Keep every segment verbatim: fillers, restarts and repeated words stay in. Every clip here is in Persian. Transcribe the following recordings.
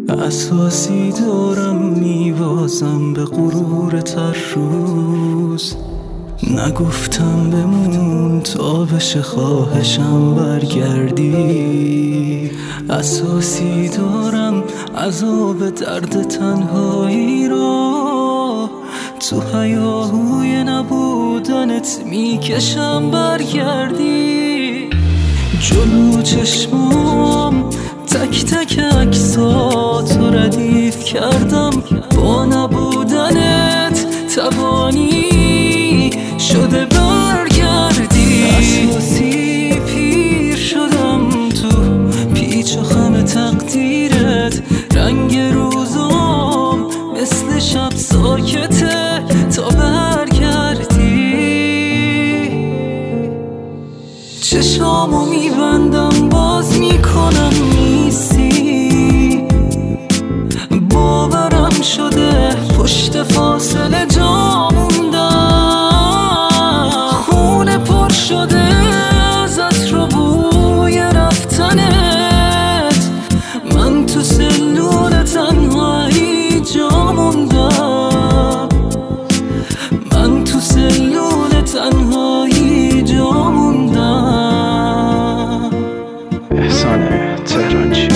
اساسی دارم میوازم به غرور تر روز. نگفتم بمون تا بشه خواهشم برگردی. اساسی دارم عذاب درد تنهایی را، تو هیاهوی نبودنت میکشم برگردی. جلو چشمام تک تک عکساتو ردیف کردم، با نبودنت توانی شده برگردی. اساسی پیر شدم تو پیچ و خم تقدیرت، رنگ روزام مثل شب ساکته تا برگردی. چشامو میبندم باز میکنم نیستی، باورم شده پشت فاصله جا موندم. خونه پر شده ازت رو بوی رفتنت، من تو سلول تنهایی جا موندم. من تو سلول تنهایی جا موندم. احسان تهرانچی.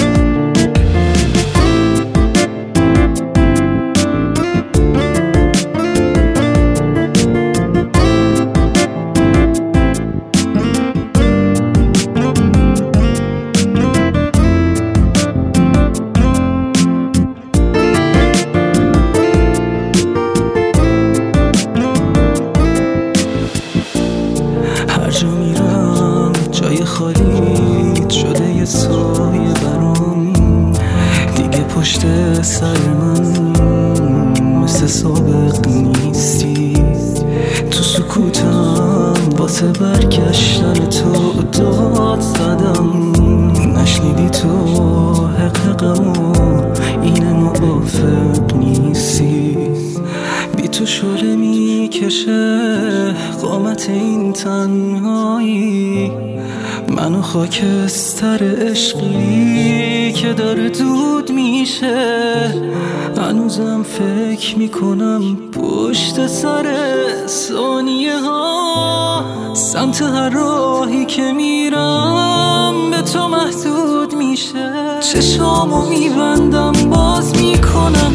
هر جا میرم جای خالی شده یه سایه برام، دیگه پشت سر من مثل سابق نیستی. تو سکوتم واسه برگشتن تو داد زدم، نشنیدی تو حقیقمو این موافق نیستی. بی تو شوره میکشه قامت این تنهایی، منو خاکستر عشقی که داره دود میشه. هنوزم فکر میکنم پشت سر ثانیه ها، سمت هر راهی که میرم به تو محدود میشه. چشامو میبندم باز میکنم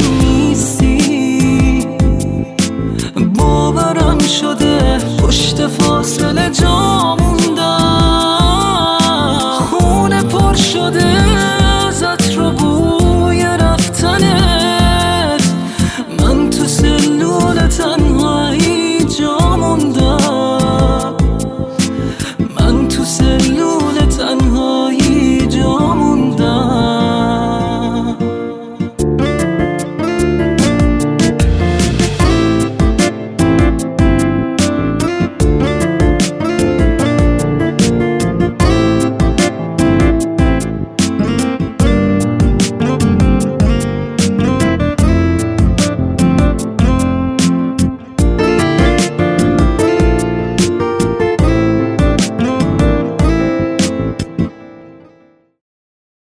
نیستی، باورم شده پشت فاصله جا